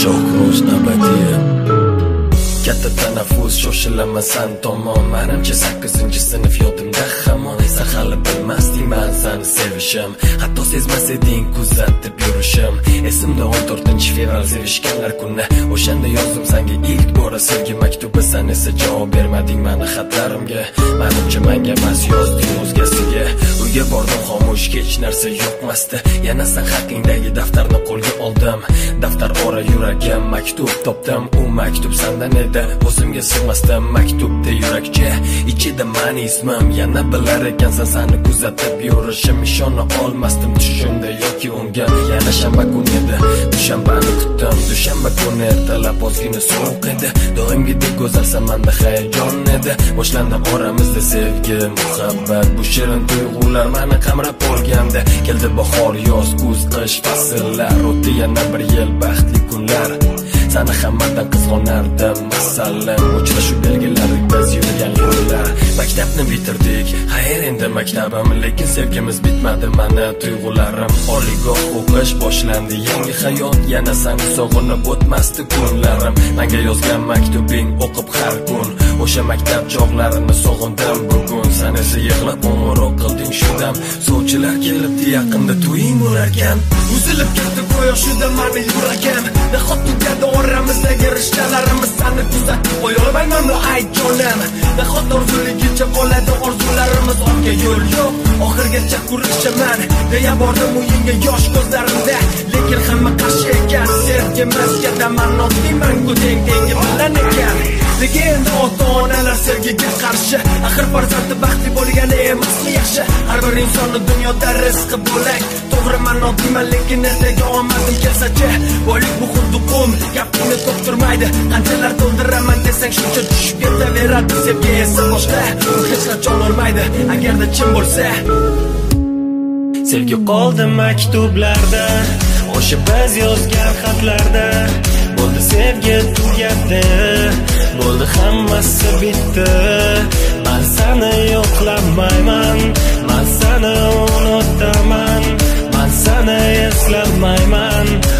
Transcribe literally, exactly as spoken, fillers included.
Shohro'z abadiy. Katta tanaffus shoshilaman san tomon. Menimcha sakkizinchi sinf yodimda hamon. Esa hali bilmasding men seni sevishim, hatto sezmas eding kuzatib yurishim. Esimda o'n to'rtinchi fevral sevishganlar kuni. O'shanda yozdim senga ilk bora sevgi maktubi. Sen esa javob bermading meni xatlarimga. Menimcha menga emas yozding o'zgasiga. Uyga bordim xomush, hech narsa yo'qmasdi. Yana sen haqingdagi daftarni qo'lga oldim. Daftar ora yuragim maktub topdim. U maktub sendan edi. O'zimga sig'masdim maktubda yurakcha. Ichida meni ismim yana bilar ekansan, seni kuzatib yurishim. Ishona olmasdim tushimda yoki unga. Yana shanba kun edi, dushanbani kutdim. Dushanba kuni ertalab ozgina sovuq edi. Doimgidek go'zalsan menda hayajon edi. Boshlandi oramizda sevgi, muhabbat. Bu shirin tuyg'ular meni qamrab olganda. Keldi bahor, yoz, kuz, qish fasllar. O'tdi yana bir yil baxtli kunlar. Seni hammadan qizg'onardim, masalan, uchrashuv belgilari biz yurgan yo'llar. Maktabni bitirdik, xayr endi maktabim, lekin sevgimiz bitmadi meni tuyg'ularim. Oliygoh o'qish boshlandi, yangi hayot, yana seni sog'inib o'tmasdi kunlarim. Menga yozgan maktubing o'qib har kun, o'sha maktab chog'larini sog'indim bugun. Sen esa yig'lab qo'ng'iroq qilding shudam. Sovchilar kelibdi yaqinda to'ying bo'larkan. Uzilib ketdi quyoshida meni yuragim. Nahot tugadi oramizdagi rishtalarimiz. Seni kuzatib qo'ya olmaymanmi ay jonim? Nahot orzuligicha qoladi orzularimiz. Ortga yo'l yo'q, oxirgacha kurashaman deya bordim uyingga yosh ko'zlarimda. Lekin hamma qarshi ekan, sevgi maskada man oddiman, teng tengi bilan ekan. Lekin ota-onalar sevgiga qarshi, axir farzandi baxtli bo'lgani emasmi yaxshi? Har bir insonni dunyoda rizqi bo'lak. To'g'ri men oddiman, lekin ertaga omadim kelsa-chi, boylik bu xuddi qum, gapini to'xtirmaydi. Qanchalar to'ldiraman desang shuncha tushib ketaveradi. Sevgi esa boshqa, u hech qachon o'lmaydi agarda chin bo'lsa. Sevgi qoldi maktublarda, o'sha biz yozgan xatlarda. Bo'ldi sevgi tugadi, bo'ldi hammasi bitdi. Men seni yo'qlamayman, men seni unutaman, men seni eslamayman.